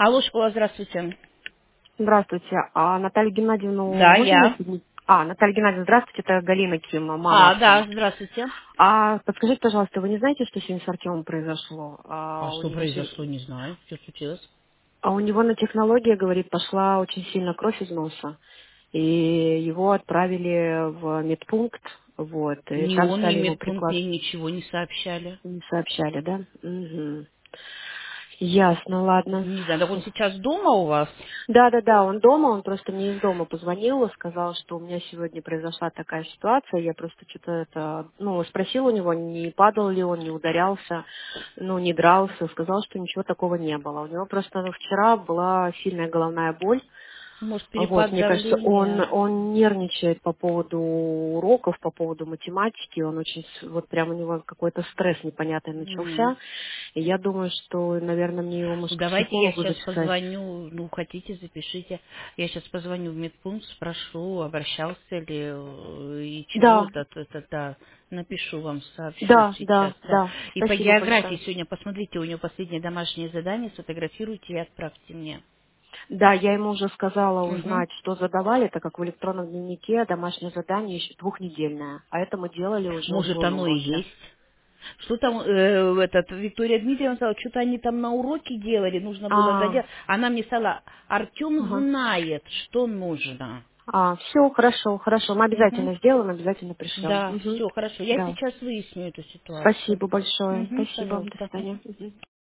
Алло, школа, здравствуйте. Здравствуйте. А Наталью Геннадьевну Да, можно мне я. соединить? Наталья Геннадьевна, здравствуйте, это Галина Ким, мама Да, сына. здравствуйте. Подскажите, пожалуйста, вы не знаете, что сегодня с Артемом произошло? А что произошло, не знаю. Что случилось? У него на технологии, говорит, пошла очень сильно кровь из носа, и его отправили в медпункт, вот, и Ни там он, ни стали ему медпункт прикладывать. мне ничего не сообщали. Не сообщали, да? Угу. Ясно, ладно. Не знаю, так он сейчас дома у вас? Да, он дома, он просто мне из дома позвонил и сказал, что у меня сегодня произошла такая ситуация, я просто что-то спросил у него, не падал ли он, не ударялся, не дрался, сказал, что ничего такого не было. У него просто вчера была сильная головная боль. Может, Вот, перепад мне кажется, давления? он нервничает по поводу уроков, по поводу математики, он очень, вот прям у него какой-то стресс непонятный М. начался, и я думаю, что, наверное, мне его, может, к Давайте я психологу сейчас записать. позвоню, хотите, запишите. Я сейчас позвоню в медпункт, спрошу, обращался ли и чего Да, это, да. Напишу вам, сообщу да, сейчас, да, да. да. И по Спасибо географии большое. сегодня посмотрите, у него последнее домашнее задание, сфотографируйте и отправьте мне. Да, я ему уже сказала Мгм. узнать, что задавали, так как в электронном дневнике домашнее задание еще двухнедельное, а это мы делали уже Может, уже на оно и уроке. есть. Что там, Виктория Дмитриевна сказала, что-то они там на уроке делали, нужно было доделать. Она мне сказала, Артем Ага. знает, что нужно. Все, хорошо, хорошо. Мы Мгм. обязательно сделаем, обязательно пришлем. Да, Угу. все, хорошо. Я Да. сейчас выясню эту ситуацию. Спасибо большое. Мгм, Спасибо. До пожалуйста. свидания. Мгм.